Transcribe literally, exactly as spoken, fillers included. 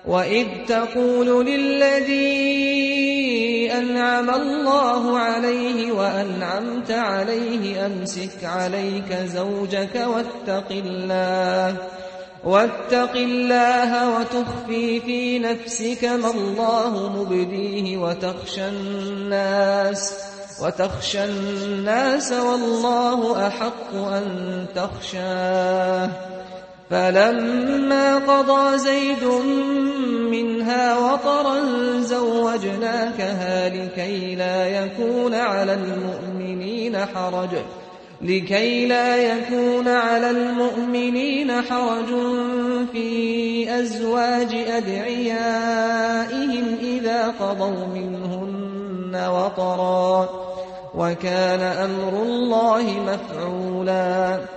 وَإِذْ تَقُولُ لِلَّذِي أَنْعَمَ اللَّهُ عَلَيْهِ وَأَنْعَمْتَ عَلَيْهِ أَمْسِكْ عَلَيْكَ زَوْجَكَ وَاتَّقِ اللَّهَ وَاتَّقِ اللَّهَ وَتُخْفِي فِي نَفْسِكَ مَا اللَّهُ مُبْدِيهِ وَتَخْشَى النَّاسَ وَتَخْشَى النَّاسَ وَاللَّهُ أَحَقُّ أَن تَخْشَاهُ فَلَمَّا قَضَىٰ زَيْدٌ مِّنْهَا وَطَرًا زَوَّجْنَاكَهَا لِكَيْ لَا يَكُونَ عَلَى الْمُؤْمِنِينَ حَرَجٌ لكي لا يكون على المؤمنين حرج في أزواج أدعيائهم إذا قضوا منهن وطرا وكان أمر الله مفعولا